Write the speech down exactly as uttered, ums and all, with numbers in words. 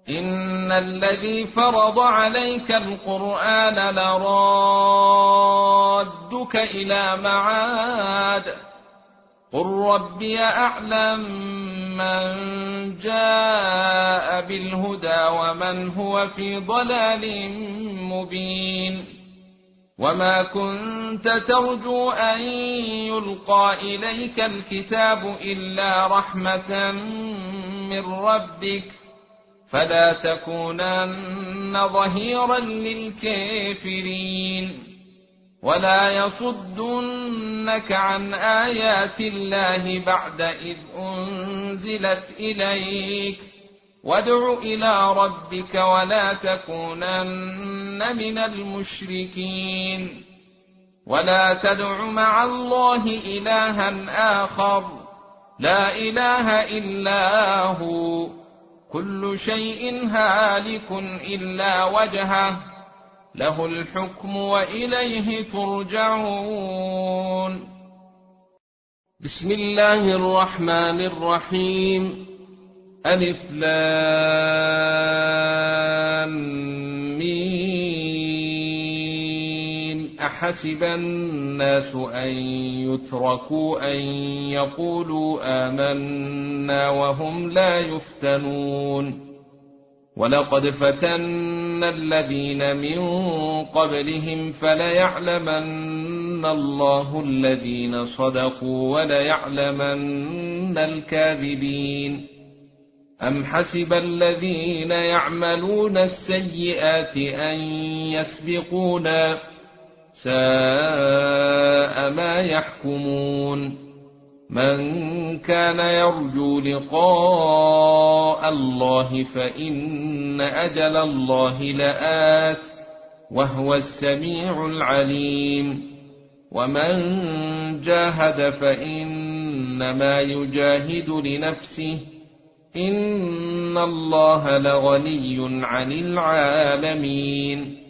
إن الذي فرض عليك القرآن لرادك إلى معاد قل ربي أعلم من جاء بالهدى ومن هو في ضلال مبين وما كنت ترجو أن يلقى إليك الكتاب إلا رحمة من ربك فلا تكونن ظهيرا للكافرين ولا يصدنك عن آيات الله بعد إذ أنزلت إليك وادع إلى ربك ولا تكونن من المشركين ولا تدع مع الله إلها آخر لا إله إلا هو كل شيء هالك إلا وجهه له الحكم وإليه ترجعون. بسم الله الرحمن الرحيم. ألف لام ميم أحسب الناس أن يتركوا أن يقولوا آمنا وهم لا يفتنون ولقد فتنا الذين من قبلهم فليعلمن الله الذين صدقوا وليعلمن الكاذبين. أم حسب الذين يعملون السيئات أن يسبقونا ساء ما يحكمون. من كان يرجو لقاء الله فإن أجل الله لآت وهو السميع العليم. ومن جاهد فإنما يجاهد لنفسه إن الله لغني عن العالمين.